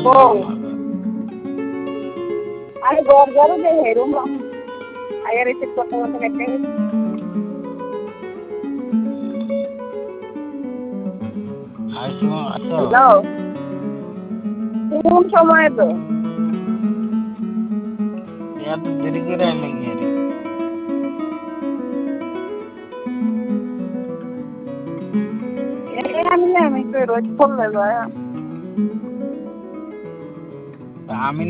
আরে গরগর দে হেরুম আয়ার এসে কত কত কেটে হ্যালো কোন সময় তো এত দেরি করে আইলেন রে আমি তো রোজ ফোন লই আমি